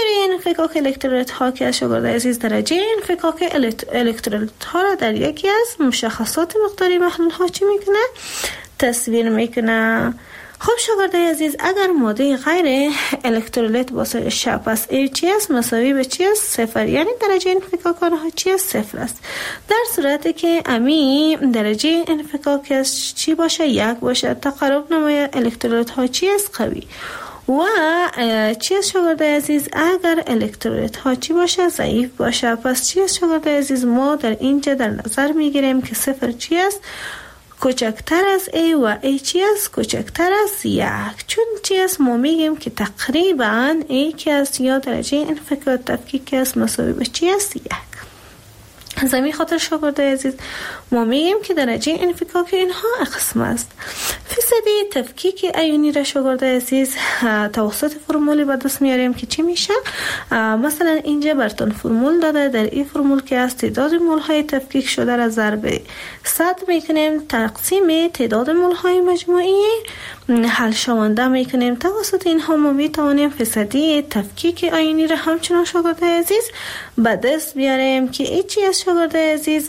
تئوری انفکاک الکترولیت ها که شاگرد عزیز درجه انفکاک الکترولیت ها را در یکی از مشخصات مقداری محلول ها چی میکنه؟ تصویر میکنه. خب شاگرد عزیز اگر ماده غیر الکترولیت باشه پس HCS مساوی به چی است؟ صفر، یعنی درجه انفکاک آنها چی است؟ صفر است. در صورتی که امی درجه انفکاکش چی باشه؟ یک باشه. تقارب نمای الکترولیت ها چی است؟ قوی. و چی است شاگرد عزیز اگر الکترولیت ها چی باشه؟ ضعیف باشه. پس چی است شاگرد عزیز ما در اینجا در نظر میگیریم که صفر چی است؟ کوچکتر از A و A چی است؟ کوچکتر از یک. چون چی است؟ ما میگیم که تقریبا A که است یا درجه انفکاک تفکیک است مساوی به چی است؟ یک. از همین خاطر شاگرد عزیز ما میگیم که درجه انفکاک اینها قسم است. فیصدی تفکیک ایونی را شاگرد عزیز توسط فرمولی به دست میاریم که چی میشه؟ مثلا اینجا براتون فرمول داده. در این فرمول که از تعداد مول های تفکیک شده را ضرب 100 میکنیم تقسیم تعداد مول های مجموعی حل شونده میکنیم. توسط اینها ما میتوانیم فیصدی تفکیک ایونی را همچنان شاگرد عزیز به دست بیاریم که این چی است شاگرد عزیز؟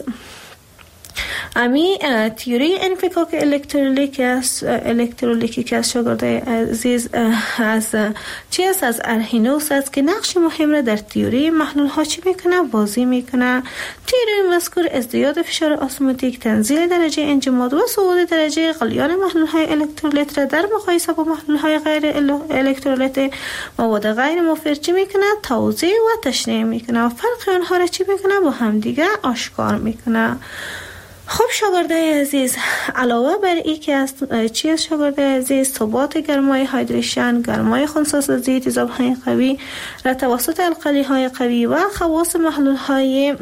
امی تئوری انفکاک الکترولیکی که از شاگرد عزیز از چی است؟ از ارهینوس است که نقش مهم را در تئوری محلول ها چی میکنه؟ بازی میکنه. تئوری مذکور ازدیاد فشار اسموتیک، تنزیل درجه انجماد و صعود درجه غلیان محلول های الکترولیت را در مقایسه با محلول های غیر الکترولیت مواد غیر مفید چی میکنه؟ توضیح و تشریح میکنه و فرق آنها را چی میکنه؟ با همدیگه آشکار میکنه. خب شاگرد عزیز علاوه بر این که از چی است شاگرد عزیز؟ ثبات گرمای هایدریشن، گرمای خنثی‌سازی تیزاب های قوی را توسط القلی های قوی و خواص محلول های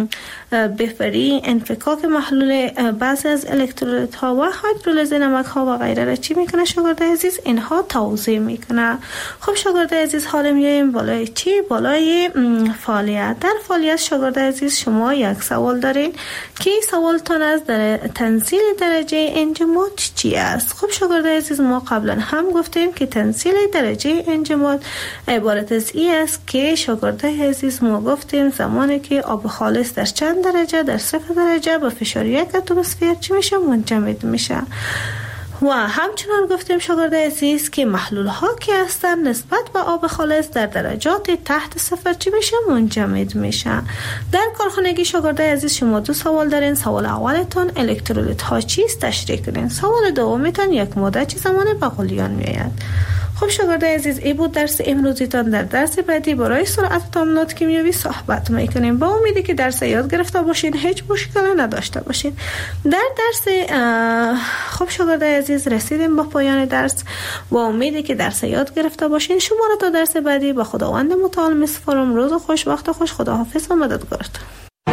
بفری، انفکاک محلول بعضی از الکترولیت ها و هیدرولیز نمک ها و غیره را چی میکنه شاگرد عزیز؟ اینها توضیح میکنه. خب شاگرد عزیز حالا میایم بالای چی؟ بالای فعالیت. در فعالیت شاگرد عزیز شما یک سوال دارین که سوالتان از در تنزیل درجه انجماد چی است؟ خب شاگرد عزیز ما قبلا هم گفتیم که تنزیل درجه انجماد عبارت از این است که شاگرد عزیز ما گفتیم زمانی که آب خالص در چند درجه؟ در 0 درجه با فشار 1 اتمسفر چی میشه؟ منجمد میشه. و همچنان گفتیم شاگرد عزیز که محلول ها که هستن نسبت به آب خالص در درجات تحت 0 چی میشه؟ منجمد میشه. در کارخانگی شاگرد عزیز شما دو سوال دارین. سوال اولتون الکترولیت ها چیست؟ تشریح کنین. سوال دومیتون یک ماده چه زمان به غلیان میآید. خب شاگرد عزیز این بود درس امروزیتان. در درس بعدی برای سرعت تامینات کیمیایی صحبت میکنیم. با امیدی که درس یاد گرفته باشین، هیچ مشکلی نداشته باشین. در درس خب شاگرد عزیز رسیدیم به پایان درس. با امیدی که درس یاد گرفته باشین. شما را تا درس بعدی به خداوند متعال میسپارم. روز خوش، وقت خوش. خداحافظ و مددگارتون.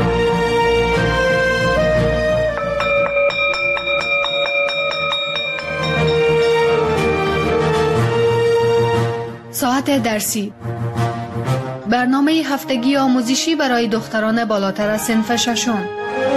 ساعت درسی، برنامه هفتگی آموزشی برای دختران بالاتر از صنف ششم.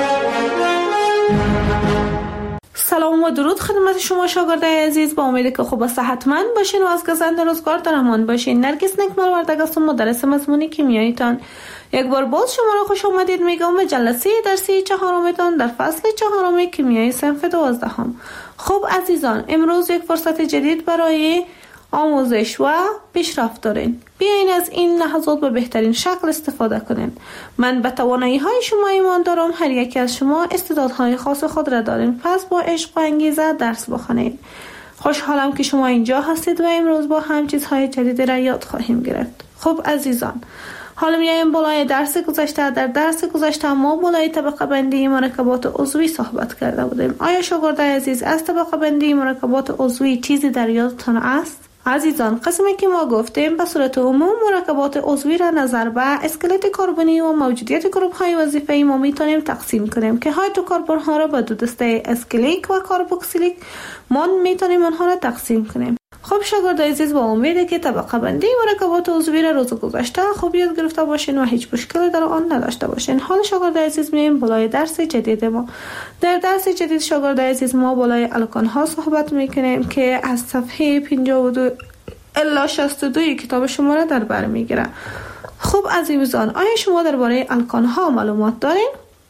سلام و درود خدمت شما شاگردای عزیز. با امید که خوب و صحتمند باشین و از گزند روزگار در امان باشین. نرگس نکمل وردگ هستم، مدرس مضمون کیمیاییتان. یک بار باز شما را خوش آمدید میگم به جلسه درسی چهارمتان در فصل 4 کیمیای صنف 12. خب عزیزان، امروز یک فرصت جدید برای آموزش و پیشرفت دارین. بیاین از این لحظات به بهترین شکل استفاده کنین. من به توانایی های شما ایمان دارم. هر یکی از شما استعدادهای خاص خود را دارین. پس با عشق و انگیزه درس بخونید. خوشحالم که شما اینجا هستید و امروز با هم چیزهای جدید را یاد خواهیم گرفت. خب عزیزان، حالا میایم بالای درس گذشته. در درس گذشته ما بالای طبقه بندی مرکبات عضوی صحبت کرده بودیم. آیا شاگردای عزیز از طبقه بندی مرکبات عضوی چیزی در یادتان است؟ عزیزان، قسمی که ما گفتیم به صورت عموم مرکبات عضوی را نظر به اسکلت کربنی و موجودیت گروه های وظیفه‌ای ما میتونیم تقسیم کنیم که هیدروکربن ها را به دو دسته اسکلیک و کاربوکسیلیک ما میتونیم آنها را تقسیم کنیم. خب شاگردای عزیز، با امیده که طبقه بندی مرکبات عضوی را روز گذشته خوب یاد گرفته باشین و هیچ مشکلی در آن نداشته باشین. حال شاگردای عزیز میایم بالای درس جدید ما. در درس جدید شاگردای عزیز ما بالای الکان ها صحبت میکنیم که از صفحه 52 الا 62 کتاب شما را در بر میگیره. خب عزیزان، آیا شما درباره الکان ها معلومات دارین؟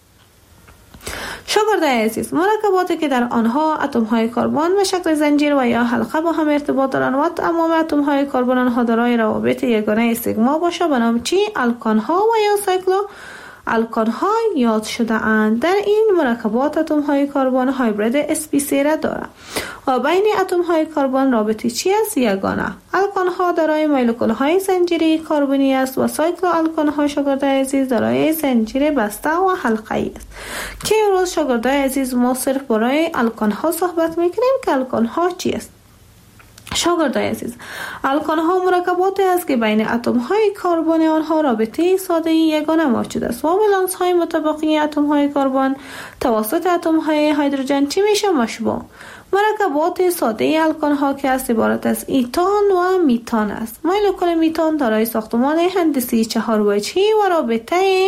شاگردای عزیز، مرکباتی که در آنها اتم های کربن به شکل زنجیر و یا حلقه با هم ارتباط دارند و تمام اتم های کربن آنها دارای روابط یگانه سیگما باشه به نام چی؟ الکان ها و یا سایکلو الکان ها یاد شده اند. در این مرکبات اتم های کربن هایبرید sp3 را دارند و بین اتم های کربن رابطه چی است؟ یگانه. الکان ها دارای مولکول های زنجیری کربنی است و سایکلو الکان ها شاگردای عزیز دارای زنجیر بسته و حلقه‌ای است که امروز شاگردای عزیز ما صرف برای الکان ها صحبت میکنیم که الکان ها چی است. شاگردای عزیز، الکان ها مرکباتی است که بین اتم های کربن آنها رابطه ساده یگانه موجود است و ولانس های متبقی اتم های کربن توسط اتم های هیدروژن چی میشه؟ مشبوع. مرکبات ساده الکان ها که است عبارت از ایتان و میتان است. مولکول میتان دارای ساختمان هندسی 4 وجهی و رابطه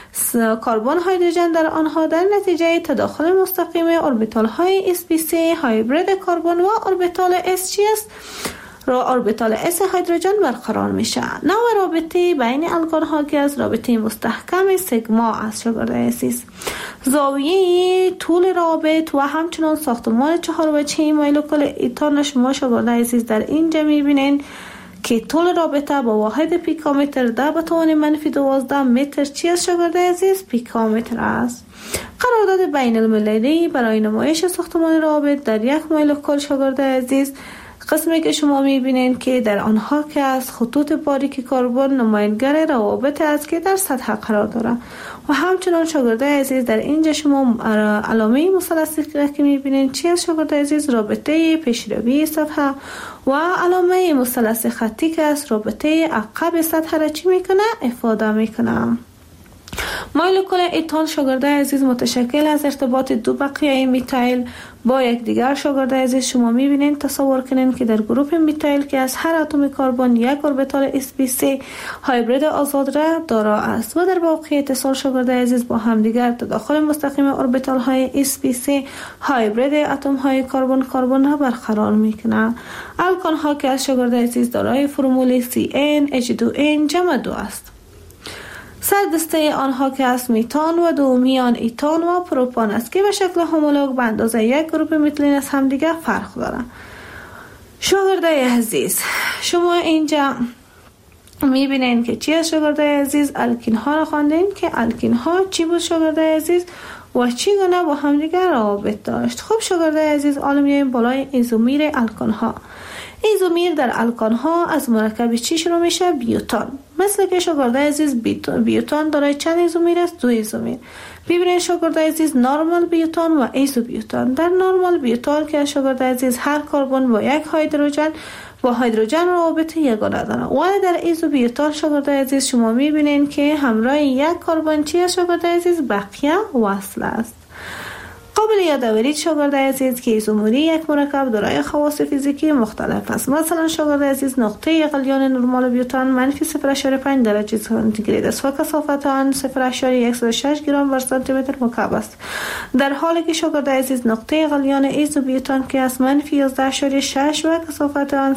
کربن هیدروژن در آنها در نتیجه تداخل مستقیم اوربیتال های sp3 هایبرید کربن و اوربیتال s چی است؟ اوربیتال s هیدروژن برقرار میشه. نوع رابطه بین الکان ها که از رابطه مستحکم سیگما است. شاگردای عزیز، زاویه طول رابط و همچنان ساختمان 4 وجهی مولکول ایتان شما شاگردای عزیز در اینجا میبینین که طول رابطه با واحد پیکومتر 10⁻12 متر چی است شاگردای عزیز؟ پیکومتر است. قرارداد بین المللی برای نمایش ساختمان رابط در یک مولکول شاگردای عزیز قسمی که شما میبینین که در آنها که از خطوط باریک کربن نمایانگر روابط است که در سطح قرار داره و همچنان شاگردای عزیز در اینجا شما علامه مثلثی که میبینین چی است شاگردای عزیز؟ رابطه پیشروی سطح و علامه مثلث خطی که است رابطه عقب سطح را چی میکنه؟ افاده میکنه. مولکول ایتان شاگردای عزیز متشکل از ارتباط دو بقیه میتایل با یک دیگر. شاگردای عزیز شما میبینین تصور کنین که در گروپ میتایل که از هر اتم کربن یک اوربیتال sp3 هایبرید آزاد را دارا است و در واقع اتصال شاگردای عزیز با هم دیگر تداخل مستقیم اوربیتال های sp3 هایبرید اتم های کربن را برقرار میکنه. الکان ها که از شاگردای عزیز دارای فرمول CnH2n جمع 2 است. سردسته آنها که از میتان و دومیان ایتان و پروپان است که به شکل هومولوگ به اندازه یک گروپ میتیلین از هم دیگه فرق دارند. شاگردای عزیز شما اینجا میبینین که چی از شاگردای عزیز؟ الکین ها را خواندین که الکین ها چی بود شاگردای عزیز و چی گونه با هم دیگه روابط داشت. خب شاگردای عزیز حالا میایم بالای ایزومیر الکان ها. ایزومیر در الکان ها از مرکب چی شروع میشه؟ بیوتان. مثل که شاگردای عزیز بیوتان دارای چند ایزومیر است؟ 2 ایزومیر. ببینید شاگردای عزیز نورمال بیوتان و ایزو بیوتان. در نورمال بیوتان که شاگردای عزیز هر کربن با یک هیدروژن روابط یگانه داره و در ایزو بیوتان شاگردای عزیز شما میبینین که همراه یک کربن چی است شاگردای عزیز؟ بقیه وصل است. قابل یادآوری شاگردای عزیز که ایزومری یک مرکب دارای خواص فیزیکی مختلف است. مثلا شاگردای عزیز نقطه غلیان نرمال بیوتان -0.5 درجه سانتیگراد است و کثافت آن 0.106 گرم بر سانتی متر مکعب است، در حالی که شاگردای عزیز نقطه غلیان ایزو بیوتان که است -11.6 و کثافت آن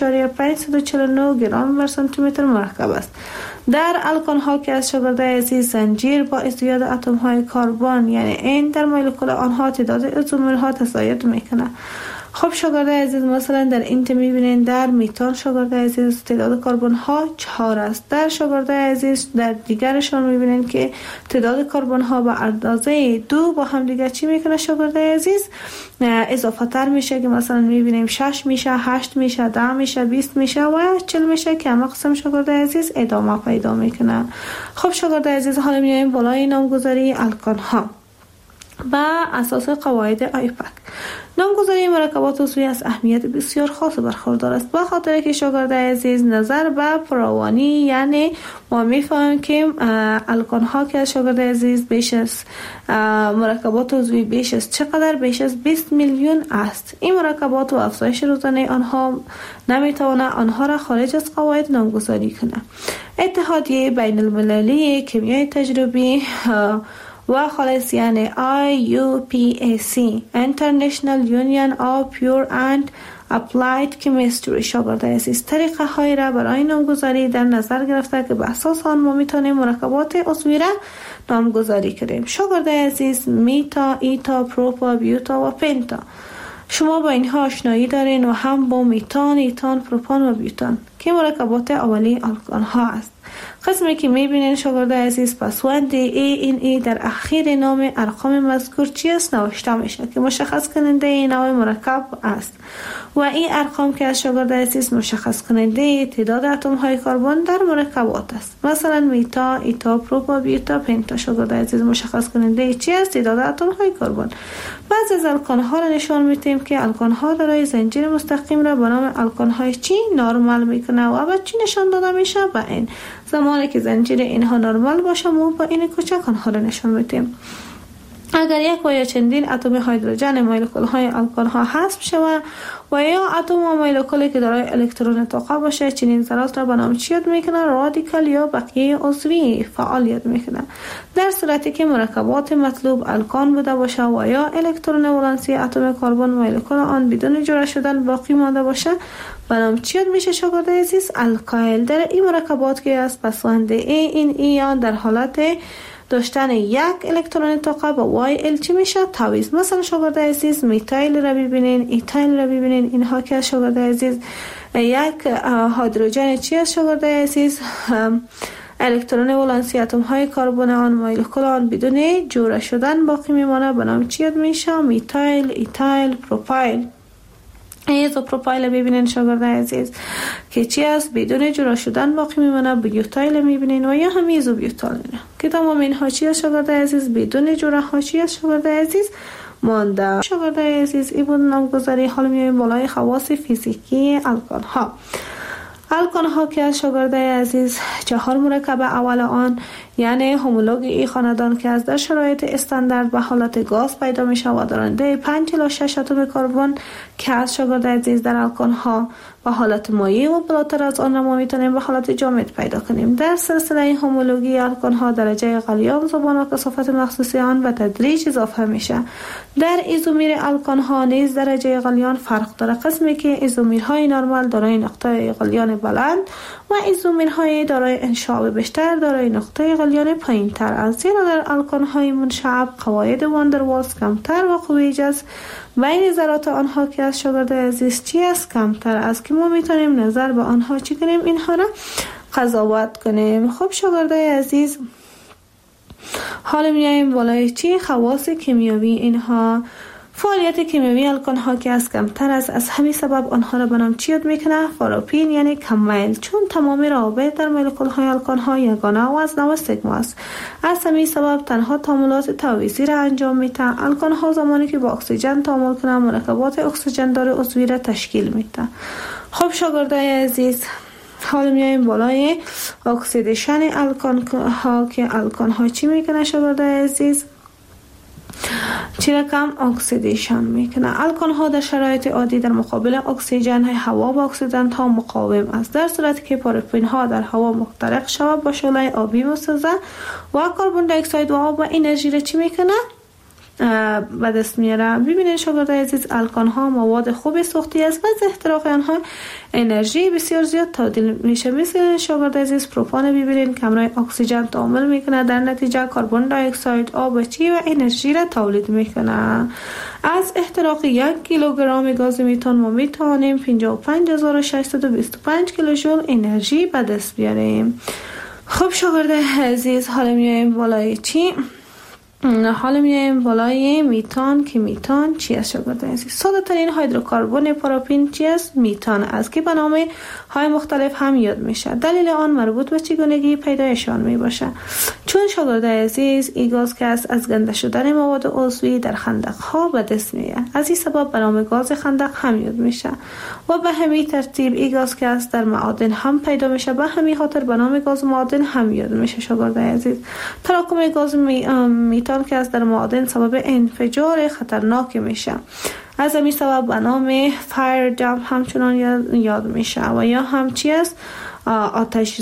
0.549 گرم بر سانتی متر مرکب است. در الکان ها که از شاگردای عزیز زنجیر با ازدیاد اتم های کربن یعنی این در مولکول آنها تعداد ایزومر ها تزاید میکنه. خب شاگردای عزیز مثلا در اینجا میبینین در میتان شاگردای عزیز تعداد کربن ها 4 است. در شاگردای عزیز در دیگرشان میبینین که تعداد کربن ها به اندازه 2 با هم دیگر چی میکنه شاگردای عزیز؟ اضافه تر میشه که مثلا میبینیم 6 میشه، 8 میشه، 10 میشه، 20 میشه و 40 میشه که همه قسم شاگردای عزیز ادامه پیدا میکنه. خب شاگردای عزیز حالا میایم بالای نامگذاری الکان ها با اساس قواعد آیپک. نامگذاری مرکبات عضوی از اهمیت بسیار خاص برخوردار است، به خاطر که شاگردای عزیز نظر به فراوانی یعنی ما میفهمیم که الکان ها که شاگردای عزیز بیش از مرکبات عضوی بیش از چقدر؟ بیش از 20 میلیون است. این مرکبات و افزایش روزانه آنها نمیتونه آنها را خارج از قواعد نامگذاری کنه. اتحادیه بین المللی کیمیای تجربی و خالص یعنی IUPAC International Union of Pure and اپلایید کیمستری شاگردای عزیز طریقه های را برای نامگذاری در نظر گرفته که به اساس آن ما میتونیم مرکبات عضوی را نامگذاری کنیم. شاگردای عزیز میتا، ایتا، پروپا، بیوتا و پنتا، شما با اینها آشنایی دارین و هم با میتان، ایتان، پروپان و بیوتان که مرکبات اولی آلکان ها است. قسمی که میبینین شاگردای عزیز پسوند ای در اخیر نام ارقام مذکور چی است نوشته میشه که مشخص کننده این نوع مرکب است و این ارقام که از شاگردای عزیز مشخص کننده تعداد اتم های کربن در مرکبات است. مثلا میتا، ایتا، پروپا، بیوتا، پنتا شاگردای عزیز مشخص کننده چی است تعداد اتم های کربن. بعضی از الکان ها را نشان میدیم که الکان ها دارای زنجیر مستقیم را به نام الکان های چی نرمال میکنه و بعد چی نشان داده میشه به این زمانی که زنجیر اینها نرمال باشه ما با این کوچک آنها را نشان میدیم. اگر یک و یا چندین اتم هیدروژن مولکول های الکان ها حذف شود و یا اتم و مولکولی که دارای الکترون طاقه باشه چنین ذرات را به نام چی یاد میکنه؟ رادیکال یا بقیه عضوی فعال یاد میکنه. در صورتی که مرکبات مطلوب الکان بوده باشه و یا الکترون ولانسی اتم کربن مولکول آن بدون جوړه شدن باقی مانده باشه به نام چی یاد میشه شاگردای عزیز؟ الکایل. در این مرکبات که از پسوند یا در حالت داشتن یک الکترون طاقه با وای ال چی میشه؟ تعویض. مثلا شاگردای عزیز میتایل را ببینین، ایتایل را ببینین، اینها که از شاگردای عزیز یک هیدروژن چی از شاگردای عزیز الکترون ولانسی اتم های کربن آن مولکول آن بدون جوړه شدن باقی میمانه به نام چی یاد میشه؟ میتایل، ایتایل، پروپایل. ایزوپروپایل ببینین شاگردای عزیز که چی است بدون جدا شدن باقی میمونه. بیوتایل میبینین و یا هم ایزوبیوتایل که تمام اینها چی است شاگردای عزیز بدون جدا ها چی است شاگردای عزیز مانده. شاگردای عزیز این بود نامگذاری. حالا میایم بالای خواص فیزیکی الکان ها. الکان ها که از شاگردای عزیز 4 مرکب اول آن یعنی هومولوگ ای خاندان که از در شرایط استاندارد به حالت گاز پیدا می شود دارنده 5 الی 6 اتم کربن که از شاگردای عزیز در الکان ها به حالت مایع و بالاتر از آن ما میتونیم به حالت جامد پیدا کنیم. در سلسله هومولوژی الکان ها درجه غلیان زبان و کثافت مخصوصی آن به تدریج اضافه میشه. در ایزومیر الکان ها نیز درجه غلیان فرق داره. قسمی که ایزومیرهای نرمال دارای نقطه غلیان بلند و ایزومیرهای دارای انشعاب بیشتر دارای نقطه غلیان پایینتر است. زیرا در الکان های منشعب قواعد واندروالز کمتر و قوی جذب بین ذرات آنها که از شاگردای عزیز چی است کمتر است که ما میتونیم نظر به آنها چی کنیم اینها را قضاوت کنیم. خب شاگردای عزیز حالا میایم بالای چی خواص کیمیایی اینها. فعالیت کیمیایی الکان ها که از کمتر است از همین سبب آنها را به نام چی یاد میکنه؟ فاروپین یعنی کم میل، چون تمام روابط در مولکول های الکان ها یگانه و از نوع سیگما است. از همین سبب تنها تعاملات تعویضی را انجام میده. الکان ها زمانی که با اکسیژن تعامل کنند مرکبات اکسیژن دار عضوی را تشکیل میده. خب شاگردای عزیز حالا میایم بالای اکسیدیشن الکان ها که الکان ها چی میکنه شاگردای عزیز؟ چی رقم اکسیدیشن میکنه. الکان ها در شرایط عادی در مقابل اکسیژن هوا با اکسیدنت ها مقاوم است. در صورتی که پاراپین ها در هوا محترق شود با شعله آبی مسوزه و کربن دی اکساید و آب و انرژی را چی میکنه؟ به دست میاره. ببینید شاگردای عزیز الکان ها مواد خوب سوختی است و از احتراق آنها انرژی بسیار زیاد تبدیل میشه. مثل شاگردای عزیز پروپان ببینید که همراه اکسیژن تعامل میکنه در نتیجه کربن دی اکساید آب چی و انرژی را تولید میکنه. از احتراق 1 کیلوگرم گاز میتان ما میتونیم 55625 کیلوژول انرژی به دست بیاریم. خب شاگردای عزیز حالا میایم بالای چی؟ حالا میایم بالای میتان که میتان چی است شاگردای عزیز؟ ساده ترین هیدروکربن پاراپین چی است؟ میتان است که به نام های مختلف هم یاد میشه. دلیل آن مربوط به چگونگی پیدایشان می باشه. چون شاگردای عزیز این گاز که است از گنده شدن مواد عضوی در خندق ها به دست میاد. از این سبب به نام گاز خندق هم یاد میشه و به همین ترتیب این گاز که است در معادن هم پیدا میشه. به همین خاطر به نام گاز معادن هم یاد میشه شاگردای عزیز. تراکم گاز میتان که از در معادن سبب انفجار خطرناک میشه. از همین سبب به نام فایر جمپ همچنان یاد میشه و یا هم چی است؟ آتش‌زا.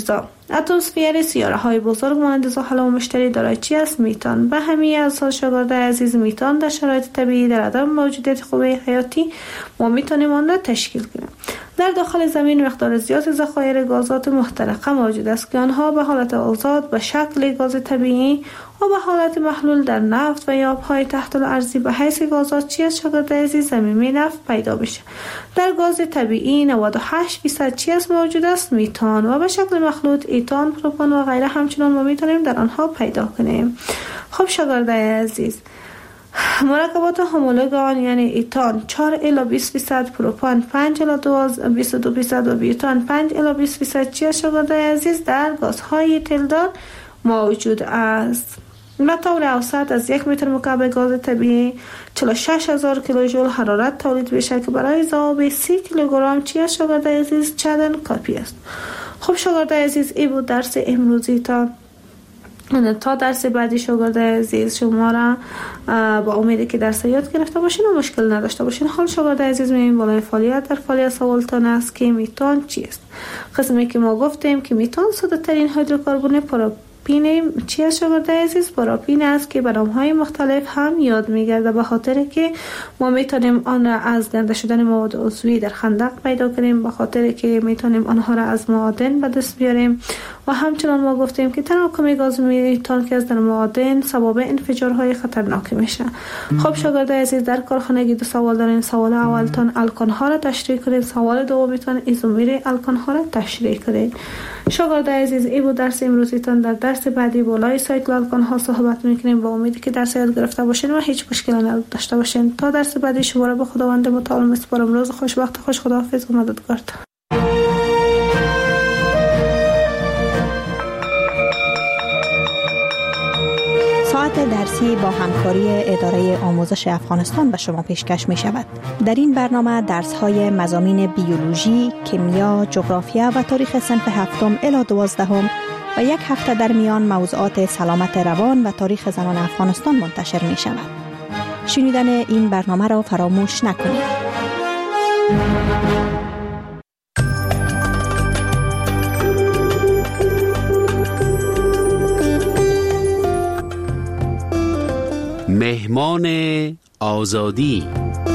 اتمسفر سیاره‌های بزرگ مانند زحل و مشتری دارای چی است؟ میتان. به همین اساس شاگرد عزیز، میتان در شرایط طبیعی در عدم موجودیت خوبه حیاتی ما میتونیم آن را تشکیل کنیم. در داخل زمین مقدار زیاد ذخایر گازات محترقه موجود است که آنها به حالت آزاد به شکل گاز طبیعی و به حالت محلول در نفت و یا آب‌های تحت الارضی به حیث گازات چی از شاگرد عزیز زمینی نفت پیدا میشه. در گاز طبیعی 98% چی از موجود است؟ میتان و به شکل مخلوط ایتان، پروپان و غیره همچنان ما میتونیم در آنها پیدا کنیم. خب شاگرد عزیز، مرکبات همولوگ آن یعنی ایتان 4 الی 20%، پروپان 5 الی 22% و بیوتان 5 الی 20% چی از شاگرد عزیز در گازهای تلدار موجود است. به طور اوسط از 1 متر مکعب گاز طبیعی 46,000 کیلوژول حرارت تولید میشه که برای ذوب 30 کیلوگرم چی از شاگرد عزیز چندان کافی است. خب شاگرد عزیز، این بود درس امروزی. تا درس بعدی شاگرد عزیز شما را با امیدی که درس یاد گرفته باشین و مشکل نداشته باشین. حال شاگرد عزیز می‌بینیم بالای فعالیت در فعالیت سوالتان است که میتان چیست. قسمی که ما گفتیم که میتان ساده ترین هیدروکربن پروپین چی است شاگرد عزیز؟ پروپین است که به نام‌های مختلف هم یاد می‌گرده، به خاطر که ما میتونیم آن را از گنده شدن مواد عضوی در خندق پیدا کنیم، به خاطر که میتونیم آنها را از معادن به دست بیاریم و همچنان ما گفتیم که تراکم گاز میتان که از در معادن سبب انفجارهای خطرناک میشه. خب شاگرد عزیز، در کارخانگی دو سوال دارین. سوال اولتان الکان ها را تشریح کنید، سوال دومیتان ایزومر الکان ها را تشریح کنید. شاگرد عزیز، این بود درس امروزیتان. در درس بعدی بالای سایکل الکان ها صحبت میکنیم. با امیدی که درس یاد گرفته باشین و هیچ مشکلی نداشته باشین. تا درس بعدی شما را به خداوند متعال میسپارم. روز خوش، وقت خوش، خداحافظ و مددگارتان. ساعت درسی با همکاری اداره آموزش افغانستان به شما پیشکش می شود. در این برنامه درس های مضامین بیولوژی، کیمیا، جغرافیا و تاریخ صنف 7 الی 12 و یک هفته در میان موضوعات سلامت روان و تاریخ زنان افغانستان منتشر می شود. شنیدن این برنامه را فراموش نکنید. مهمان آزادی.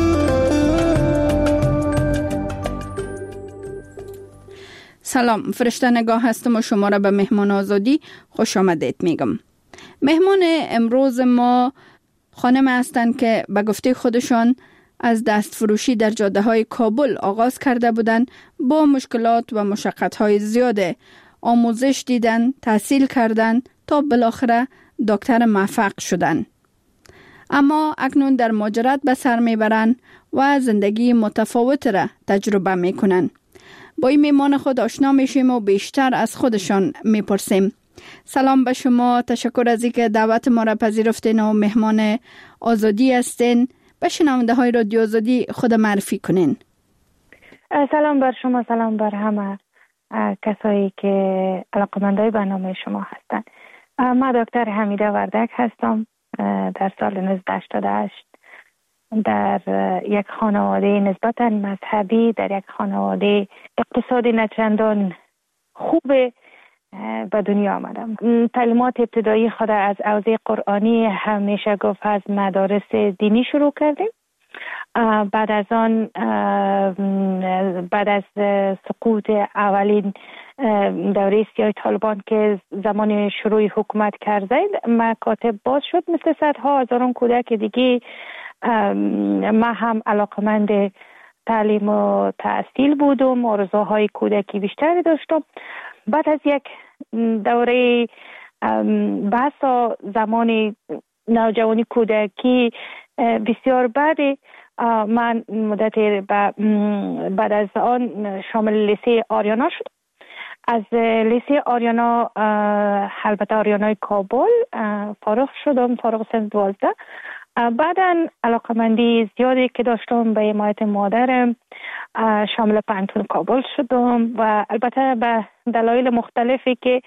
سلام، فرشته نگاه هستم و شما را به مهمان آزادی خوش آمدید میگم. مهمان امروز ما خانم هستند که به گفته خودشان از دست فروشی در جاده های کابل آغاز کرده بودند. با مشکلات و مشقت های زیاده آموزش دیدن، تحصیل کردن تا بالاخره دکتر موفق شدن. اما اکنون در مهاجرت به سر میبرن و زندگی متفاوت را تجربه میکنن. با این مهمان خود آشنا میشیم و بیشتر از خودشان میپرسیم. سلام به شما، تشکر از اینکه دعوت ما را پذیرفتین و مهمان آزادی هستین. به شنونده های رادیو آزادی خود معرفی کنین. سلام بر شما، سلام بر همه کسایی که علاقه‌مندای برنامه شما هستن. من دکتر حمیده وردک هستم. در سال 1988 در یک خانواده نسبتاً مذهبی، در یک خانواده اقتصادی نچندان خوب به دنیا آمدم. تعلیمات ابتدایی خود از حوزه قرآنی همیشه گفت از مدارس دینی شروع کردیم. بعد از آن بعد از سقوط اولین دوره سیاه طالبان که زمان شروع حکومت کرده، مکاتب باز شد مثل صدها هزاران کودک دیگه. ما هم علاقمند تعلیم و تحصیل بودم، آرزوهای کودکی بیشتری داشتم. بعد از یک دوره بحث زمان نوجوانی کودکی بسیار بعد، من مدت بعد از آن شامل لیسه آریانا شدم. از لیسه آریانا، البته آریانای کابل، فارغ شدم، فارغ سن 12. بعداً علاقمندی زیادی که داشتم به حمایت مادرم شامل پانتون کابل شدم و البته به دلایل مختلفی که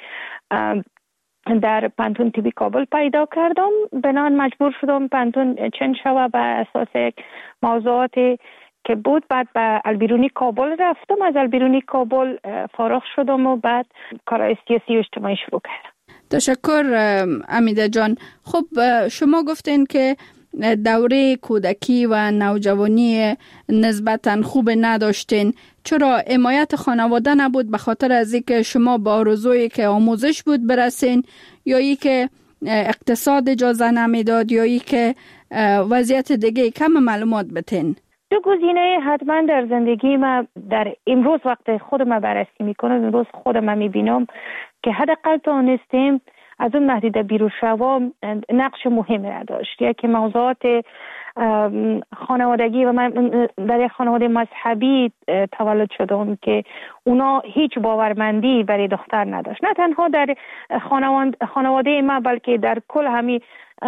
در پانتون تیبی کابل پیدا کردم، بنان مجبور شدم پانتون چنج شوه به اساس موضوعات که بود. بعد به البیرونی کابل رفتم، از البیرونی کابل فارغ شدم و بعد کارهای سیاسی و اجتماعی شروع کردم. تشکر امیده جان. خب شما گفتین که دوره کودکی و نوجوانی نسبتاً خوب نداشتین. چرا حمایت خانواده نبود؟ به خاطر از اینکه شما با آرزویی که آموزش بود برسین، یا ای که اقتصاد اجازه نمیداد، یا ای که وضعیت دیگه؟ کم معلومات بتین. دو گزینه حتما در زندگی ما در امروز وقت خودم بررسی میکنم، امروز خودم میبینم که حداقل توانستیم از اون محدوده بیرون شوم نقش مهمی داشت. یکی موضوعات خانوادگی و من در یک خانواده مذهبی تولد شدم که اونا هیچ باورمندی برای دختر نداشت، نه تنها در خانواده ما بلکه در کل همین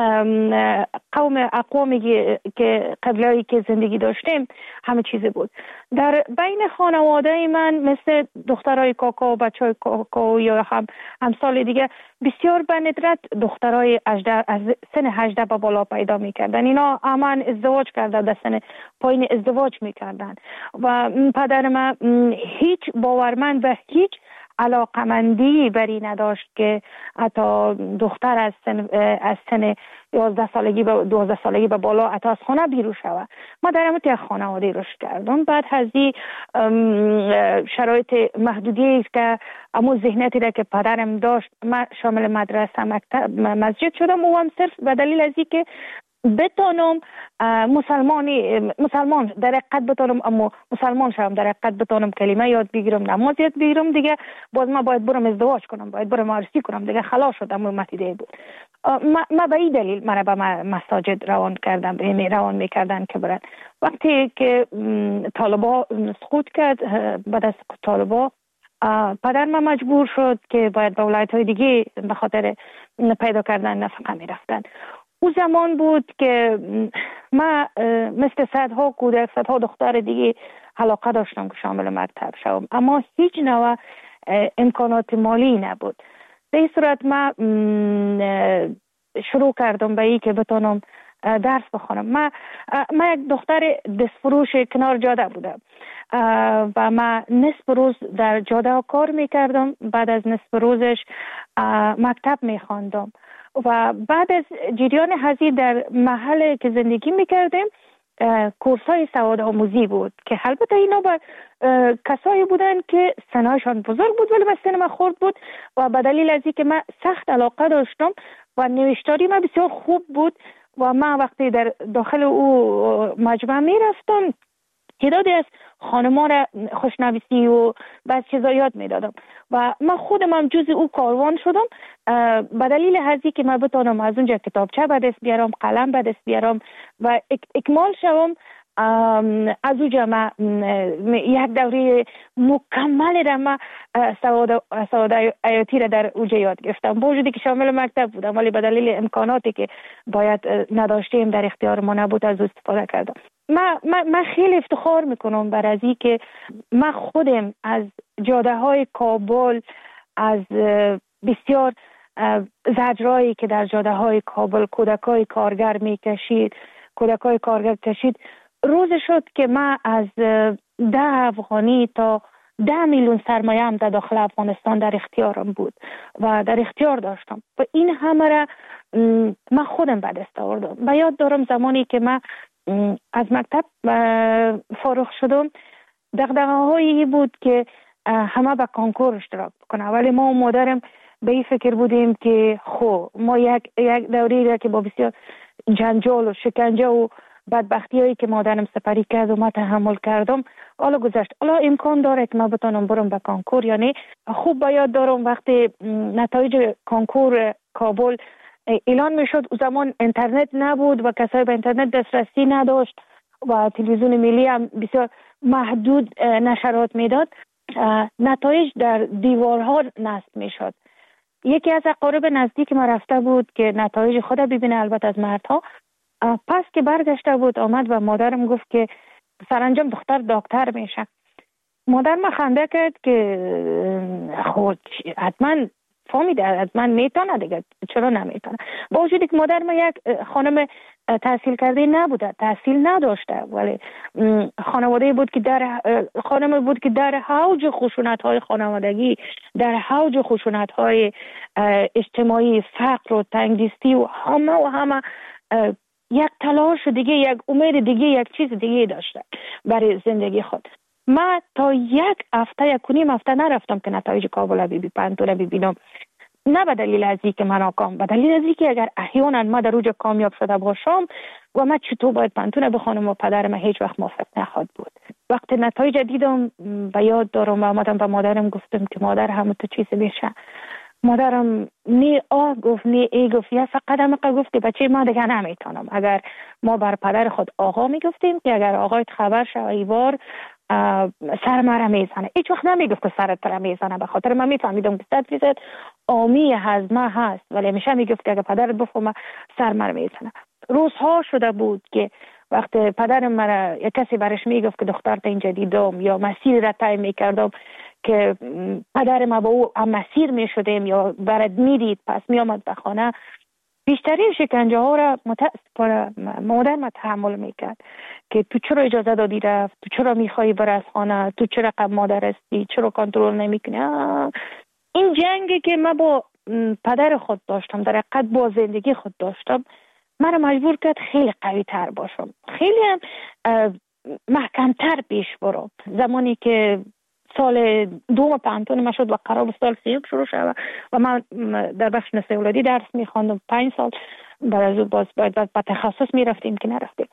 اقوامی که قبلی که زندگی داشتیم همه چیز بود. در بین خانواده من مثل دخترای کاکا و بچهای کاکا یا همسال دیگه بسیار به ندرت دخترای از سن 18 به بالا پیدا میکردن. اینا همان ازدواج کردن، در سن پایین ازدواج میکردن و پدر من هیچ باورمند و هیچ علاقمندی بری نداشت که حتی دختر از سن 11 سالگی به 12 سالگی به بالا حتی از خانه بیرون شود. ما در همون یک خانواده رشد کردم. بعد از این شرایط محدودی که امو ذهنیتی را که پدرم داشت، من شامل مدرسه، مکتب، مسجد شدم و هم صرف به دلیل از اینکه بتانم مسلمان در حقیقت بتانم، اما مسلمان شدم در حقیقت بتانم کلمه یاد بگیرم، نماز یاد بگیرم، دیگه باز ما باید برم ازدواج کنم، باید برم عروسی کنم، دیگه خلاص شدم. متیده بود. ما به این دلیل من به مساجد روان میکردن که برن. وقتی که طالبا سقوط کرد، بعد از طالبا پدر من مجبور شد که باید به ولایت‌های دیگه به خاطر پیدا کردن نفقه میرفتن. او زمان بود که من مثل صدها کودک، صدها دختر دیگه علاقه داشتم که شامل مکتب شوم، اما هیچ نوع امکانات مالی نبود. به این صورت من شروع کردم به این که بتونم درس بخونم. من یک دختر دستفروش کنار جاده بودم و من نصف روز در جاده کار میکردم، بعد از نصف روزش مکتب میخواندم و بعد از جریان هزی در محل که زندگی میکردیم کورسای سواد آموزی بود که البته اینا با کسایی بودن که سنایشان بزرگ بود ولی سن من خرد بود و به دلیل از اینکه من سخت علاقه داشتم و نوشتاری من بسیار خوب بود و من وقتی در داخل او مجمع میرفتم تعدادی از خانمان را خوشنویسی و بعض چیزا یاد میدادم و من خودم هم جز او کاروان شدم به دلیل هزی که من بتونم از اونجا کتابچه به دست بیارم، قلم به دست بیارم و اکمال شوم. از اونجا من یک دوره مکمل را من سواد حیاتی را در اونجا یاد گرفتم، با وجودی که شامل مکتب بودم ولی به دلیل امکاناتی که باید نداشتیم در اختیار ما نبود از استفاده کردم. من خیلی افتخار میکنم بر از این که من خودم از جاده های کابل، از بسیار زجرایی که در جاده های کابل کودکای کارگر میکشید، کودکای کارگر کشید، روز شد که من از 10 افغانی تا 10 میلیون سرمایه هم در داخل افغانستان در اختیارم بود و در اختیار داشتم و این همه را من خودم به دست آوردم. و یاد دارم زمانی که من از مکتب فارغ شدم دغدغه‌هایی بود که همه به کنکور اشتراک بکنه، ولی ما و مادرم به این فکر بودیم که ما یک دوری را که با بسیار جنجال و شکنجه و بدبختی هایی که مادرم سپری کرد و ما تحمل کردم حالا گذشت. حالا امکان داره که ما بتونم برم به کنکور. یعنی خوب باید دارم وقتی نتایج کنکور کابل اعلان میشد، او زمان اینترنت نبود و کسایی به اینترنت دسترسی نداشت و تلویزیون ملی هم بسیار محدود نشرات میداد، نتایج در دیوارها نصب میشد. یکی از اقارب نزدیک ما رفته بود که نتایج خود ببینه، البته از مردها. پس که برگشته بود آمد و مادرم گفت که سرانجام دختر دکتر میشه. مادر ما خنده کرد که خود حتما فهمیده از من میتونه دیگه، چرا نمیتونه؟ با وجودی که مادر ما یک خانم تحصیل کرده نبوده، تحصیل نداشته، ولی خانواده بود که خانم بود که در حوج خشونت‌های خانوادگی، در حوج خشونت‌های اجتماعی، فقر و تنگدستی و همه یک تلاش دیگه، یک امید دیگه، یک چیز دیگه داشته برای زندگی خود. من تا یک هفته نرفتم که نتایج کابل پانتون ببینم، نه به دلیل از اینکه من ناکام، به دلیل از اینکه اگر احیانا ما در اوج کامیاب شده باشم و من چطور باید پانتون بخونم و پدرم هیچ وقت موافق نخواهد بود. وقتی نتایج دیدم به یاد دارم و آمدم به مادرم گفتم که مادر همه تو چیز میشه. مادرم نی آه گفت نی ای گفت، یا فقط هم گفت که بچه ما دیگه نمیتونم. اگر ما بر پدر خود آقا میگفتیم که اگر آقایت خبر شه ایوار سر مرا میزنه، هیچ وقت نمیگفت که سرت را میزنه، به خاطر من میفهمیدم که 100% آمی هضمه هست، ولی همیشه میگفت که اگر پدرت بفهمه سر مرا میزنه. روزها شده بود که وقتی پدرم مرا یک کسی برش میگفت که دخترت اینجا دیدم، یا مسیر را طی میکردم که پدر ما با او هم مسیر میشدیم یا برد میدید پس میامد به خانه، بیشترین شکنجه ها را متاسفانه مادر ما تحمل میکرد که تو چرا اجازه دادی رفت، تو چرا میخوایی بر از خانه، تو چرا قبل مادر هستی، چرا کنترل نمیکنی. این جنگی که من با پدر خود داشتم، در حقیقت با زندگی خود داشتم، من مجبور کرد خیلی قوی تر باشم، خیلی محکم تر پیش برم. زمانی که سال دوم پانتون ما شد و قرار بود سال سیوم شروع شد و من در بخش نسل اولادی درس میخواندم 5 سال، بعد از اون باز باید به تخصص میرفتیم که نرفتیم.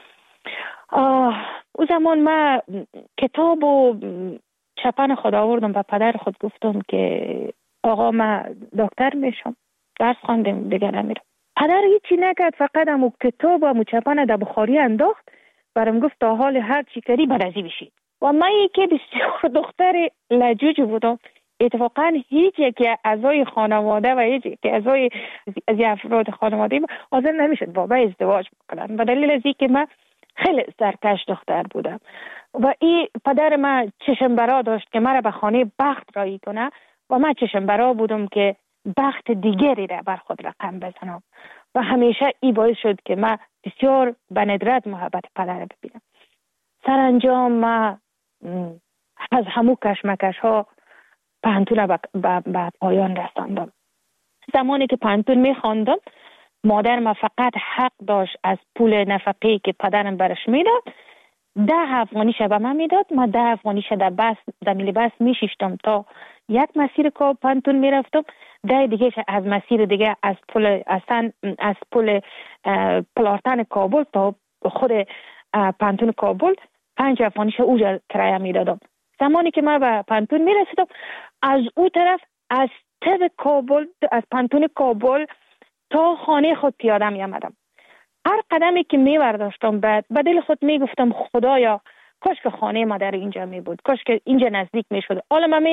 او زمان من کتاب و چپن خود آوردم و پدر خود گفتم که آقا من دکتر میشم، درس خواندم دیگه نمیرم. پدر هیچی نکرد، فقط همون کتاب و چپن در بخاری انداخت، برام گفت تا حال هر چی کردی برازی بشید. و من یکی بسیار دختر لجوج بودم، اتفاقا هیچ یکی اعضای خانواده و هیچ یکی اعضای از افراد خانواده حاضر نمیشد با ازدواج بکنن، به دلیل از اینکه من خیلی سرکش دختر بودم و این پدر من چشم برا داشت که مرا به خانه بخت رایی کنه و من چشم برا بودم که بخت دیگری را بر خود رقم بزنم و همیشه این باعث شد که من بسیار به ندرت محبت پدر را ببینم. سرانجام من از همو کشمکش ها پانتون به پایان رساندم. زمانی که پانتون میخواندم مادر ما فقط حق داشت از پول نفقه که پدرم برش میداد 10 افغانیش به من میداد، ما 10 افغانیش در میلی بس میشیشتم تا یک مسیر که پانتون میرفتم، 10 دیگه از مسیر دیگه از پل پلارتن کابل تا خود پانتون کابل 5 افغانیش اوجا کرایه میدادم. زمانی که من به پانتون میرسیدم از او طرف از تب کابل، از پانتون کابل تا خانه خود پیاده می آمدم. هر قدمی که می برداشتم به دل خود می گفتم خدایا کاش که خانه ما در اینجا می بود، کاش که اینجا نزدیک می شد. حالا من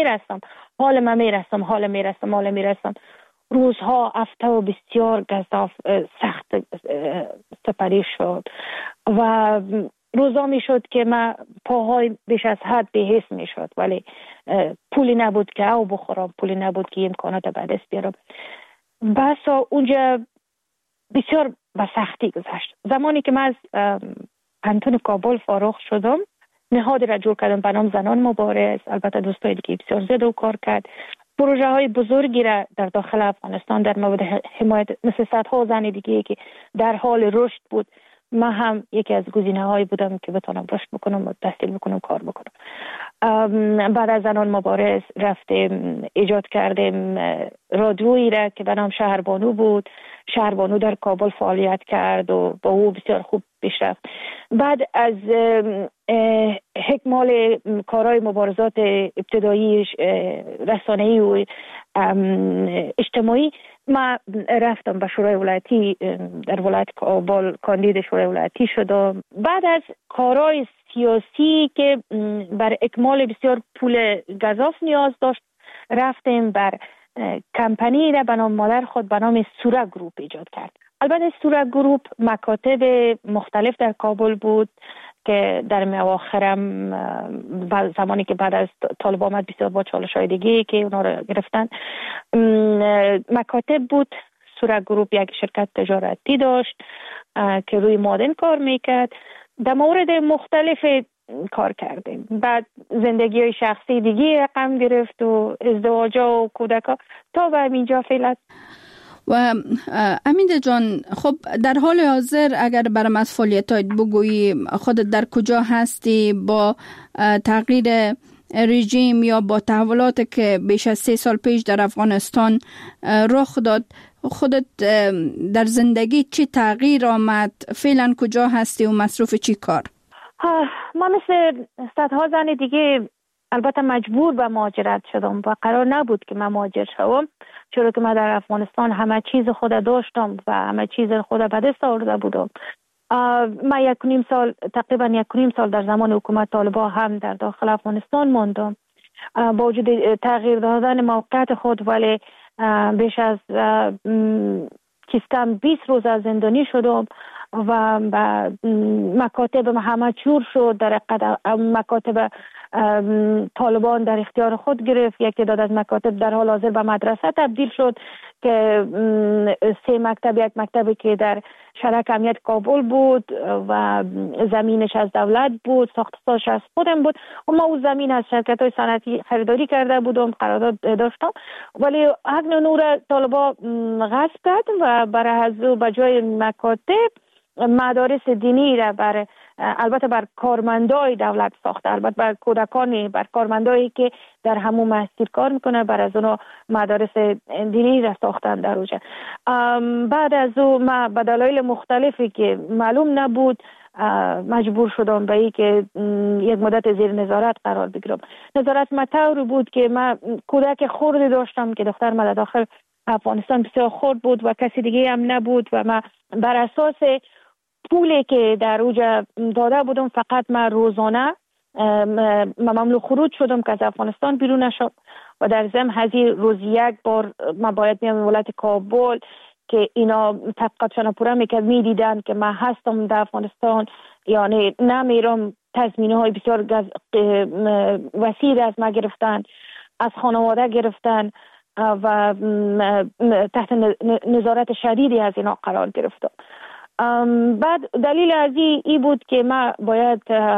می رسم. روزها هفته و بسیار گزاف سخت سپری شد و روزا می شد که من پاهای بیش از حد بی‌حس می شد، ولی پولی نبود که او بخورم، پولی نبود که امکانات به دست بیارم. بسا اونجا بسیار به سختی گذشت. زمانی که من از پانتون کابل فارغ شدم نهادی را جور کردم به نام زنان مبارز، البته دوستای دیگه بسیار زیاد کار کرد. پروژه های بزرگی را در داخل افغانستان در مورد حمایت مثل صدها زن دیگه که در حال رشد بود، من هم یکی از گزینه‌هایی بودم که بتونم رشد بکنم و تحصیل بکنم، کار بکنم. بعد از زنان مبارز رفتیم ایجاد کردیم رادیویی را که به نام شهربانو بود. شهربانو در کابل فعالیت کرد و با او بسیار خوب پیش رفت. بعد از اکمال کارهای مبارزات ابتدایی رسانه‌ای و اجتماعی ما رفتم به شورای ولایتی در ولایت کابل کاندید شورای ولایتی شدم. بعد از کارهای سیاسی که بر اکمال بسیار پول گزاف نیاز داشت رفتیم بر کمپانی را به نام مادر خود به نام سوره گروپ ایجاد کرد. البته سوره گروپ مکاتب مختلف در کابل بود که در اواخرم زمانی که بعد از طالب آمد بسیار با چالش‌های دیگه که اونا رو گرفتن، مکاتب بود. سورا گروپ یک شرکت تجارتی داشت که روی مادن کار میکرد. در مورد مختلف کار کردیم. بعد زندگی شخصی دیگه رقم گرفت و ازدواجا و کودکا تا به اینجا فعلا. و امیده جان، خب در حال حاضر اگر برام از فعالیتات بگویی، خودت در کجا هستی؟ با تغییر رژیم یا با تحولات که بیش از 3 سال پیش در افغانستان رخ داد، خودت در زندگی چی تغییر آمد؟ فعلا کجا هستی و مصروف چی کار؟ ما مثل صدها زن دیگه البته مجبور به مهاجرت شدم و قرار نبود که من مهاجر شوم، چرا که من در افغانستان همه چیز خود داشتم و همه چیز خود به دست آورده بودم. من تقریبا 1.5 سال در زمان حکومت طالبان هم در داخل افغانستان ماندم. با وجود تغییر دادن موقعیت خود، ولی بیش از کم 20 روز از زندانی شدم و مکاتب همه چور شد. در مکاتب طالبان در اختیار خود گرفت. یک تعداد از مکاتب در حال حاضر به مدرسه تبدیل شد که 3 مکتب، یک مکتبی که در شرک امنیت کابل بود و زمینش از دولت بود، ساختش از خودم بود و ما اون زمین از شرکت‌های صنعتی خریداری کرده بودم، قرارداد داشتم، ولی حق نور طالبان غصب کرد و برای از به جای مکاتب مدارس دینی را البته بر کارمندای دولت ساخته، البته بر کودکانی، بر کارمندایی که در همون مسجد کار میکنه، بر از اونها مدارس دینی را ساختن در اوجه. بعد از اون ما به دلایل مختلفی که معلوم نبود مجبور شدم به این که یک مدت زیر نظارت قرار بگیرم. نظارت مطور بود که من کودک خردی داشتم که دختر من داخل افغانستان بسیار خرد بود و کسی دیگه هم نبود و من بر اساس پولی که در اوجه داده بودم فقط من روزانه مملو خروج شدم که از افغانستان بیرون نشد و در ضمن هزی روز یک بار من باید میام ولایت کابل که اینا تحقیقاتشان پورا میکرد، میدیدن که من هستم در افغانستان، یعنی نمیرم. تضمینه های بسیار وسیع از ما گرفتن، از خانواده گرفتن و تحت نظارت شدیدی از اینا قرار گرفتم. بعد دلیل از این بود که من باید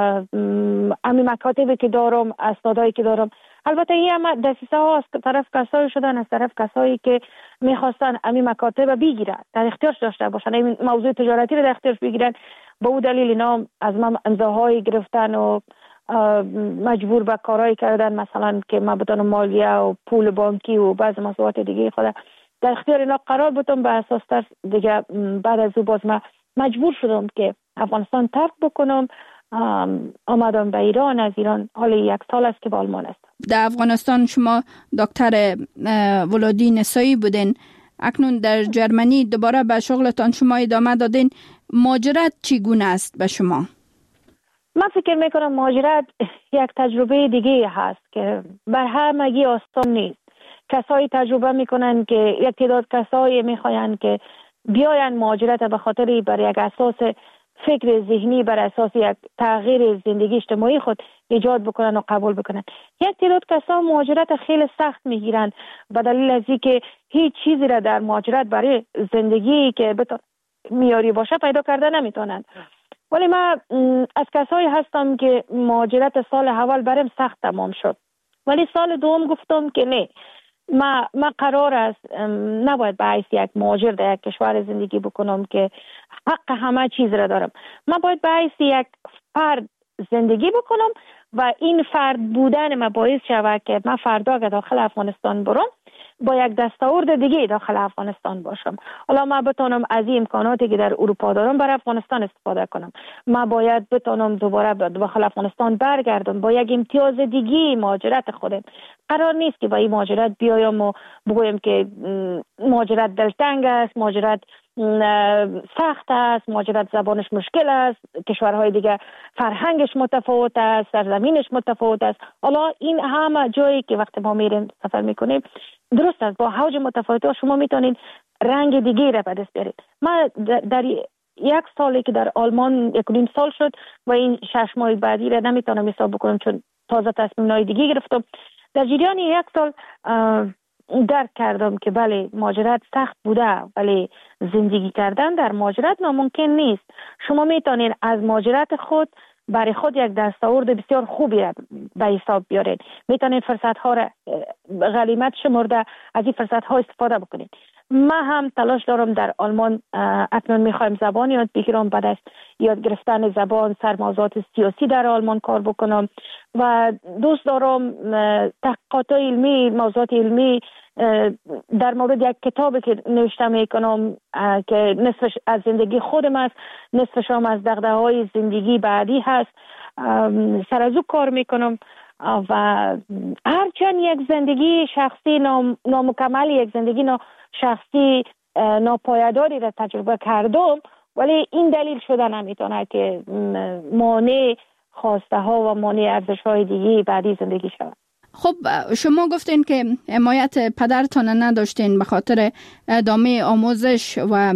امی مکاتبی که دارم، اسنادایی که دارم، البته این هم دسیسه ها از طرف کسایی شدن، از طرف کسایی که میخواستن امی مکاتب بگیرن، در اختیارش داشته باشن، این موضوع تجارتی رو در اختیارش بگیرن. با اون دلیل اینا از من امضاهایی گرفتن و مجبور به کارهایی کردن، مثلا که من بتونم مالیه و پول بانکی و بعض مسئولیت دیگه خود در اختیار اینا قرار بودم. به اساس ترس دیگه بعد از اون باز من مجبور شدم که افغانستان ترک بکنم. آمدم به ایران. از ایران حال 1 سال است که به آلمان است. در افغانستان شما دکتر ولادی نسایی بودین، اکنون در جرمنی دوباره به شغلتان شما ادامه دادین. مهاجرت چگونه است به شما؟ من فکر میکنم مهاجرت یک تجربه دیگه هست که بر همگی آسان نیست. کسایی تجربه میکنن که یک تعداد کسایی میخواین که بیاین مهاجرت به خاطر بر یک اساس فکر ذهنی، بر اساس یک تغییر زندگی اجتماعی خود ایجاد بکنن و قبول بکنن. یک تعداد کسا مهاجرت خیلی سخت میگیرن به دلیل از اینکه هیچ چیزی را در مهاجرت برای زندگی که میاری باشه پیدا کرده نمیتونن. ولی من از کسایی هستم که مهاجرت سال اول برام سخت تمام شد، ولی سال دوم گفتم که نه، من قرار است نباید به حیث یک مهاجر در یک کشور زندگی بکنم که حق همه چیز را دارم. من باید به حیث یک فرد زندگی بکنم و این فرد بودن من باعث شود که من فردا که داخل افغانستان برم با یک دستاورد دیگه داخل افغانستان باشم. حالا من بتونم از این امکاناتی که در اروپا دارم برای افغانستان استفاده کنم. من باید بتونم دوباره داخل افغانستان برگردم با یک امتیاز دیگه مهاجرت خودم. قرار نیست که با این مهاجرت بیایم و بگویم که مهاجرت دلتنگ است، مهاجرت سخت است، مهاجرت زبانش مشکل است، کشورهای دیگه فرهنگش متفاوت است، سرزمینش متفاوت است. حالا این همه جایی که وقتی ما میریم سفر میکنیم درست است، با حوج متفاوت شما میتونید رنگ دیگه را به دست بیارید. من در یک سالی که در آلمان 1.5 سال شد و این 6 ماه بعدی را نمیتونم حساب بکنم چون تازه تصمیم‌های دیگه گرفتم. در جریان 1 سال درک کردم که بله مهاجرت سخت بوده، ولی زندگی کردن در مهاجرت ناممکن نیست. شما میتونید از مهاجرت خود برای خود یک دستاورد بسیار خوبی را به حساب بیارید. میتونید فرصت ها را غنیمت شمرده از این فرصت ها استفاده بکنید. من هم تلاش دارم در آلمان اکنون میخوایم زبان یاد بگیرم، بعد از یاد گرفتن زبان سر موضوعات سیاسی در آلمان کار بکنم و دوست دارم تحقیقات علمی، موضوعات علمی در مورد یک کتابی که نوشته میکنم که نصفش از زندگی خودم است، نصفش هم از دغدغه‌های زندگی بعدی هست، سر از او کار میکنم و هرچند یک زندگی شخصی نامکمل، یک زندگی شخصی ناپایداری را تجربه کردم، ولی این دلیل شده نمیتونه که مانع خواسته ها و مانع ارزش های دیگه بعدی زندگی شود. خب شما گفتین که حمایت پدرتان نداشتین به خاطر ادامه آموزش و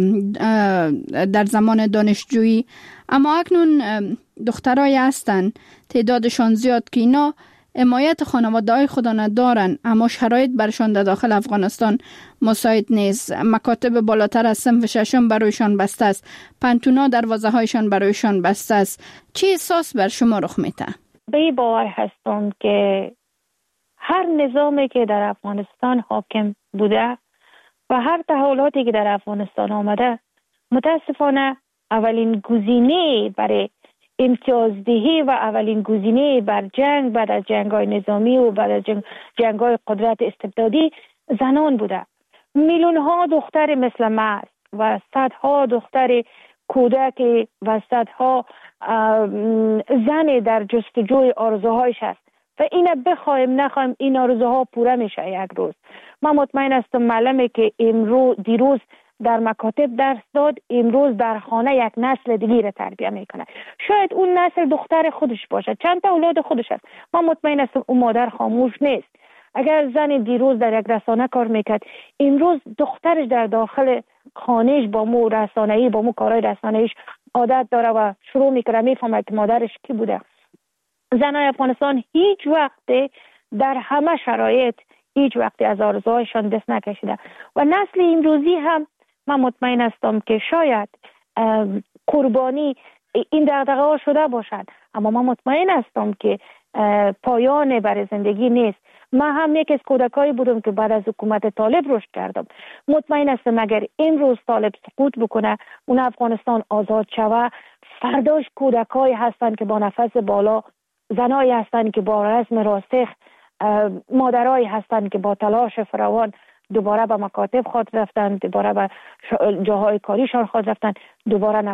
در زمان دانشجویی، اما اکنون دخترای هستن تعدادشان زیاد که اینا حمایت خانواده‌های خود ندارن، اما شرایط برشان در داخل افغانستان مساعد نیست. مکاتب بالاتر از صنف 6 برایشان بسته است، پنتونا دروازه‌هایشان برایشان بسته است. چه احساس بر شما رخ میده؟ به باور هستم که هر نظامی که در افغانستان حاکم بوده و هر تحولاتی که در افغانستان آمده، متاسفانه اولین گزینه برای امتیازدهی و اولین گزینه بر جنگ بعد از جنگ‌های نظامی و بعد از جنگ‌های قدرت استبدادی زنان بوده. میلیون‌ها دختر مثل من و صدها دختر کودک و صدها زن در جستجوی آرزوهایش است و اینه بخوایم نخوایم این آرزوها پوره میشه یک روز. من مطمئن هستم معلمی که دیروز در مکاتب درس داد، امروز در خانه یک نسل دیگه را تربیت میکنه. شاید اون نسل دختر خودش باشه، چند تا اولاد خودش است. من مطمئن هستم اون مادر خاموش نیست. اگر زن دیروز در یک رسانه کار میکرد، امروز دخترش در داخل خانهش با مو رسانه‌ای، با مو کارهای رسانه‌ایش عادت داره و شروع میکنه میفهمه که مادرش کی بوده. زنای افغانستان هیچ وقت در همه شرایط هیچ وقت از آرزوهایشان دست نکشیده و نسل امروزی هم من مطمئن هستم که شاید قربانی این دغدغه‌ها شده باشد، اما من مطمئن هستم که پایان برای زندگی نیست. من هم یک از کودکایی بودم که بعد از حکومت طالب رشد کردم. مطمئن هستم اگر امروز طالب سقوط بکنه، اون افغانستان آزاد شوه، فرداش کودکایی هستند که با نفس بالا، زنایی هستند که با رزم راسخ، مادرایی هستند که با تلاش فراوان دوباره به مکاتب خود رفتن، دوباره به جاهای کاریشان خود رفتن، دوباره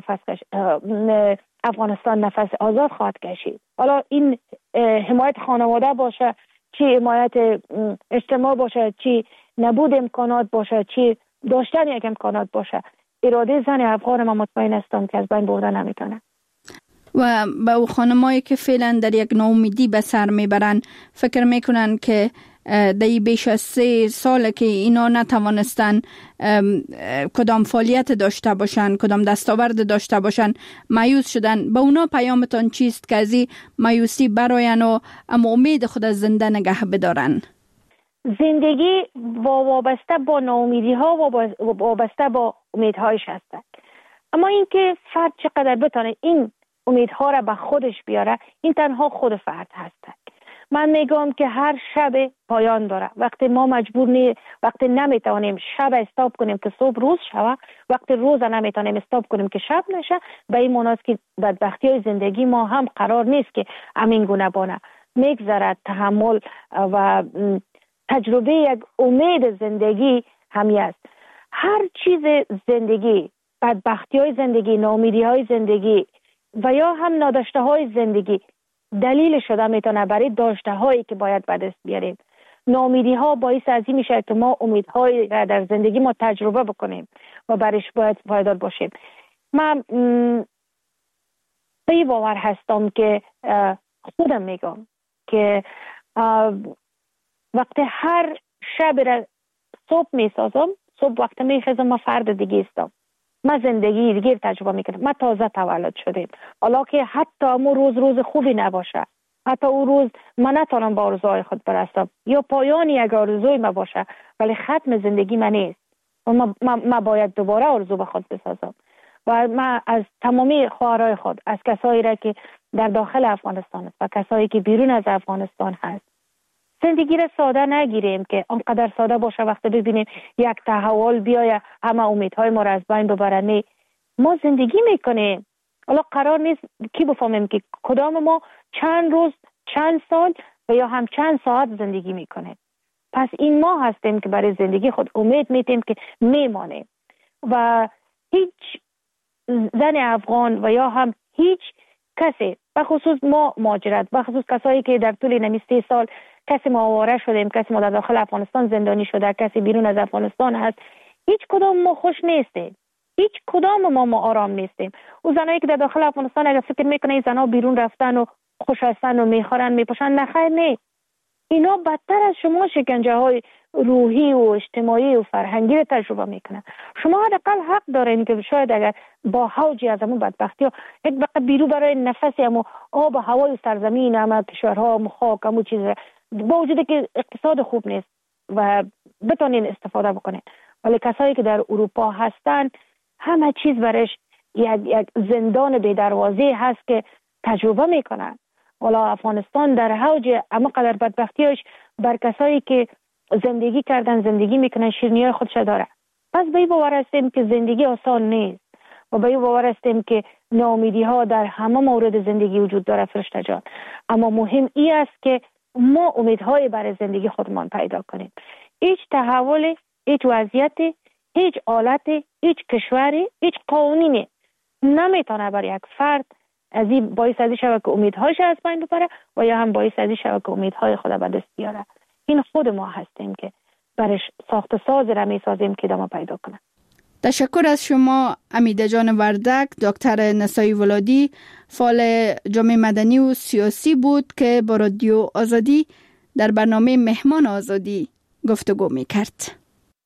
افغانستان نفس آزاد خواهد کشید. حالا این حمایت خانواده باشه، چی حمایت اجتماع باشه، چی نبود امکانات باشه، چی داشتن یک امکانات باشه، اراده زن افغان من مطمئن هستم که از بین بردن نمیتونه. و به او خانمایی که فعلا در یک ناامیدی به سر میبرن، فکر میکنن که در بیش از 3 سال که اینا نتوانستن کدام فعالیت داشته باشن، کدام دستاورد داشته باشن، مایوس شدن. به اونا پیامتان چیست که از این مایوسی براین و اما امید خود از زنده نگه بدارن؟ زندگی وابسته با ناامیدی ها و وابسته با امیدهایش هستند، اما اینکه فرد چقدر بتونه این امیدها را به خودش بیاره، این تنها خود فرد هست. من میگم که هر شب پایان داره. وقتی ما وقتی نمیتونیم شب استاپ کنیم که صبح روز شوه، وقتی روز نمیتونیم استاپ کنیم که شب نشه، به این معناست که بدبختی های زندگی ما هم قرار نیست که همین گونه بانه. میگذرد تحمل و تجربه یک امید زندگی همی است. هر چیز زندگی، بدبختی های زندگی، ناامیدی های زندگی و یا هم ناداشته های زندگی دلیل شده میتونه برای داشته هایی که باید به دست بیاریم. ناامیدی ها باعث از این میشه که ما امیدهایی را در زندگی ما تجربه بکنیم و برایش باید پایدار باشیم. من به باور هستم که خودم میگم که وقتی هر شب را صبح میسازم، صبح وقتی میخیزم ما فرد دیگه هستم. ما زندگی دیگه تجربه میکنم. ما تازه تولد شدیم، حالا که حتی امو روز خوبی نباشه، حتی اون روز من نتونم با آرزوهای خود برسم یا پایانی یک آرزوی ما باشه، ولی ختم زندگی من نیست و ما باید دوباره آرزو به خود بسازم. و ما از تمامی خواهرای خود، از کسایی را که در داخل افغانستان است و کسایی که بیرون از افغانستان هست، زندگی را ساده نگیریم که آنقدر ساده باشه وقتی ببینیم یک تحول بیاید همه امیدهای ما را از بین ببره. ما زندگی میکنیم، حالا قرار نیست کی بفهمیم که کدام ما چند روز، چند سال و یا هم چند ساعت زندگی میکنیم. پس این ما هستیم که برای زندگی خود امید میتیم که میمانیم و هیچ زن افغان و یا هم هیچ کسی، بخصوص ما مهاجرت، بخصوص کسایی که در طول نمی 3 سال کسی ما آواره شدیم، کسی ما در داخل افغانستان زندانی شده، کسی بیرون از افغانستان هست، هیچ کدام ما خوش نیستیم، هیچ کدام ما آرام نیستیم. او زنایی که در داخل افغانستان اگر فکر میکنه این زنا بیرون رفتن و خوش هستن و میخورن میپوشن، نخیر نه، اینا بدتر از شما شکنجه های روحی و اجتماعی و فرهنگی رو تجربه میکنن. شما حداقل حق دارین که شاید اگر با حوجی از همون بدبختی ها یک بقیه بیرو برای نفسی همون آب و هوای سرزمین همه کشورها همون خاک همون چیز با وجوده که اقتصاد خوب نیست و بتونین استفاده بکنین، ولی کسایی که در اروپا هستن همه چیز برش یک زندان بی دروازه هست که تجربه میکنن. حالا افغانستان در حوج اما قدر بدبختیش بر کسایی که زندگی کردن، زندگی میکنن، شیرینی‌های خودش داره. پس به این باور هستیم که زندگی آسان نیست و به این باور هستیم که ناامیدی ها در همه مورد زندگی وجود داره فرشته جان، اما مهم این است که ما امیدهای برای زندگی خودمان پیدا کنیم. هیچ تحول، هیچ وضعیت، هیچ حالت، هیچ کشوری، هیچ قانونی نمیتونه برای یک فرد از این باعث ازی شود که امیدهاش از بین ببره و یا هم باعث ازی شود که امیدهای خود به دست بیاره. این خود ما هستیم که برش ساخت ساز را میسازیم که ادامه پیدا کنه. تشکر از شما امیده جان وردک. دکتر نسایی ولادی فعال جامعه مدنی و سیاسی بود که با رادیو آزادی در برنامه مهمان آزادی گفتگو میکرد.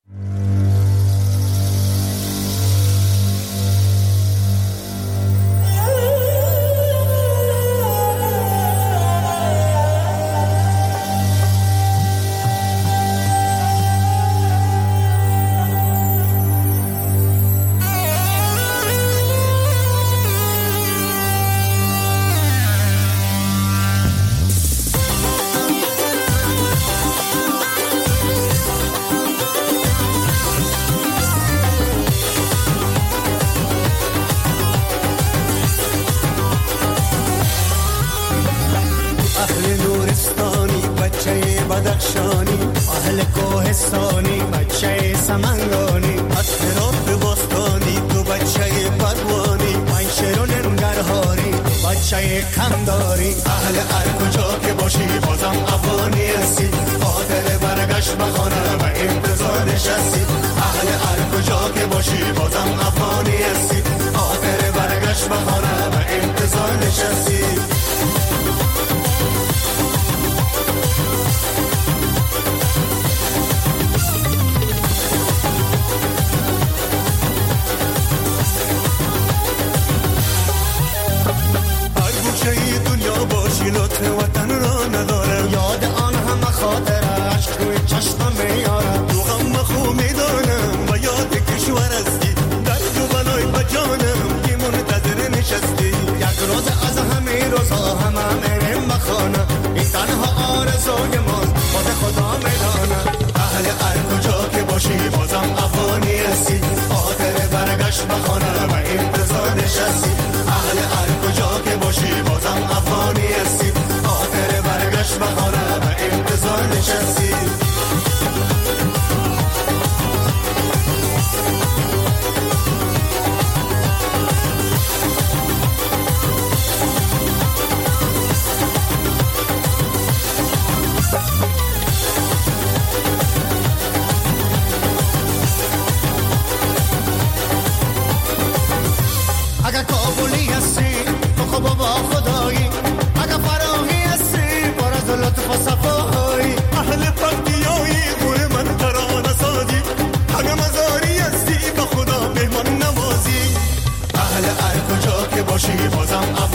بدخشانی اهل کوهستانی بچه سمنگانی از هرات باستانی تو بچه پروانی من شیرون ننگرهاری بچه کمداری اهل هر کجا که باشی بازم افغانی هستی خاطر برگشت بخانه و انتظار نشستی اهل هر کجا که باشی بازم افغانی هستی خاطر برگشت بخانه و انتظار نشستی لطف وطن را ندارم یاد آن همه خاطر عشق روی چشمم میارم تو غم خو میدانم و یاد باشی بازم